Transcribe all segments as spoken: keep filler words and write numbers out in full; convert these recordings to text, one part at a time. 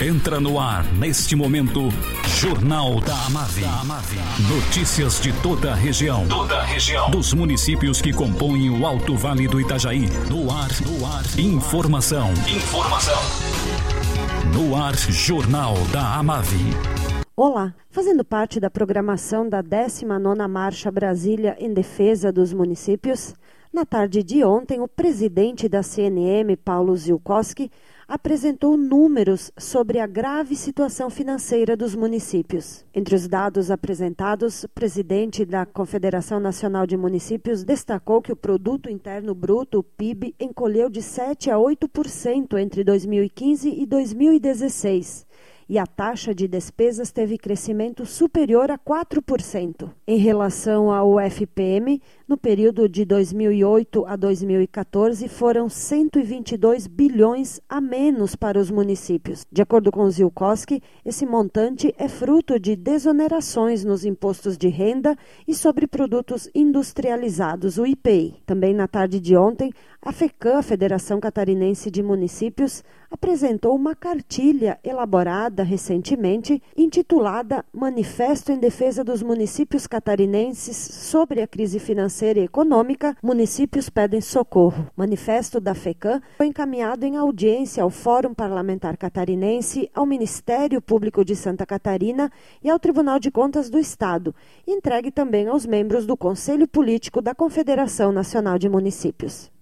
Entra no ar, neste momento, Jornal da Amave. Notícias de toda a região. Toda a região. Dos municípios que compõem o Alto Vale do Itajaí. No ar, no ar. Informação. Informação. No ar, Jornal da Amave. Olá, fazendo parte da programação da décima nona Marcha Brasília em Defesa dos Municípios, na tarde de ontem, o presidente da C N M, Paulo Zielkowski, apresentou números sobre a grave situação financeira dos municípios. Entre os dados apresentados, o presidente da Confederação Nacional de Municípios destacou que o Produto Interno Bruto, o P I B, encolheu de sete a oito por cento entre dois mil e quinze e dois mil e dezesseis. E a taxa de despesas teve crescimento superior a quatro por cento. Em relação ao F P M, no período de dois mil e oito a dois mil e quatorze, foram cento e vinte e dois bilhões a menos para os municípios. De acordo com Zielkowski, esse montante é fruto de desonerações nos impostos de renda e sobre produtos industrializados, o I P I. Também na tarde de ontem, a FECAM, a Federação Catarinense de Municípios, apresentou uma cartilha elaborada recentemente, intitulada Manifesto em Defesa dos Municípios Catarinenses sobre a Crise Financeira e Econômica, Municípios Pedem Socorro. O manifesto da FECAM foi encaminhado em audiência ao Fórum Parlamentar Catarinense, ao Ministério Público de Santa Catarina e ao Tribunal de Contas do Estado, e entregue também aos membros do Conselho Político da Confederação Nacional de Municípios.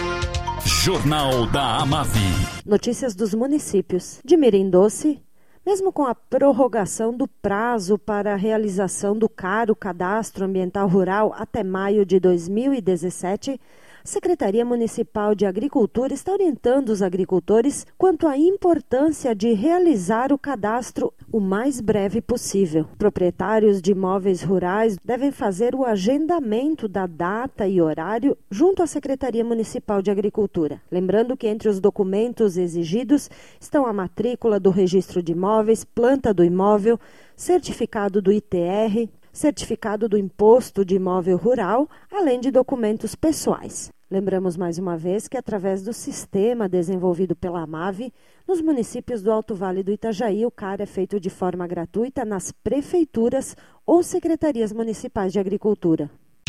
Jornal da Amave. Notícias dos municípios. De Mirim Doce, mesmo com a prorrogação do prazo para a realização do CARO, Cadastro Ambiental Rural, até maio de dois mil e dezessete, a Secretaria Municipal de Agricultura está orientando os agricultores quanto à importância de realizar o cadastro o mais breve possível. Proprietários de imóveis rurais devem fazer o agendamento da data e horário junto à Secretaria Municipal de Agricultura. Lembrando que entre os documentos exigidos estão a matrícula do registro de imóveis, planta do imóvel, certificado do I T R, certificado do Imposto de Imóvel Rural, além de documentos pessoais. Lembramos mais uma vez que, através do sistema desenvolvido pela Amave, nos municípios do Alto Vale do Itajaí, o CARO é feito de forma gratuita nas prefeituras ou secretarias municipais de agricultura.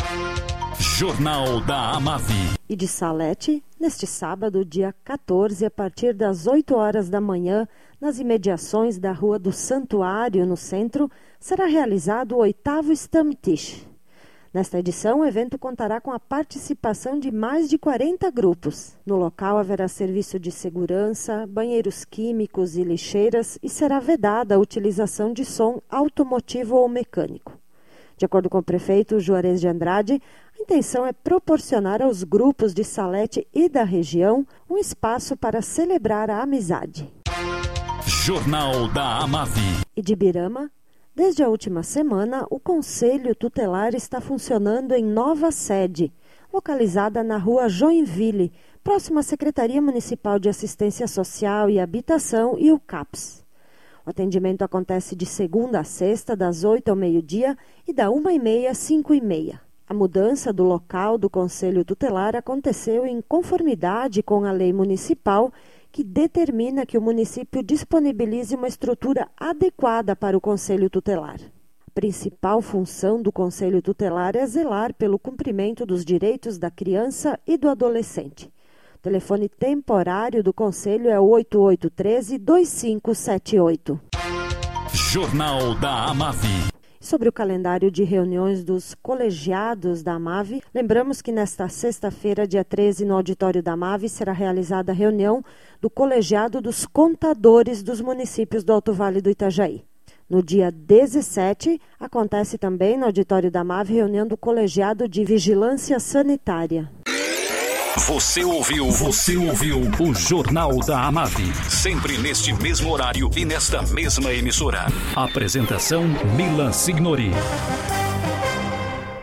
Jornal da Amave. E de Salete, neste sábado, dia quatorze, a partir das oito horas da manhã, nas imediações da Rua do Santuário, no centro, será realizado o oitavo Stammtisch. Nesta edição, o evento contará com a participação de mais de quarenta grupos. No local haverá serviço de segurança, banheiros químicos e lixeiras e será vedada a utilização de som automotivo ou mecânico. De acordo com o prefeito Juarez de Andrade, a intenção é proporcionar aos grupos de Salete e da região um espaço para celebrar a amizade. Jornal da Amave. E de Birama, desde a última semana, o Conselho Tutelar está funcionando em nova sede, localizada na rua Joinville, próxima à Secretaria Municipal de Assistência Social e Habitação e o CAPS. O atendimento acontece de segunda a sexta, das oito ao meio-dia e da uma e meia às cinco e meia. A mudança do local do Conselho Tutelar aconteceu em conformidade com a lei municipal que determina que o município disponibilize uma estrutura adequada para o Conselho Tutelar. A principal função do Conselho Tutelar é zelar pelo cumprimento dos direitos da criança e do adolescente. O telefone temporário do Conselho é oito oito um três, dois cinco sete oito. Jornal da Amave. Sobre o calendário de reuniões dos colegiados da Amave, lembramos que nesta sexta-feira, dia treze, no auditório da Amave, será realizada a reunião do colegiado dos contadores dos municípios do Alto Vale do Itajaí. No dia dezessete, acontece também no auditório da Amave reunião do colegiado de vigilância sanitária. Você ouviu, você ouviu o Jornal da Amave. Sempre neste mesmo horário e nesta mesma emissora. Apresentação Milan Signori.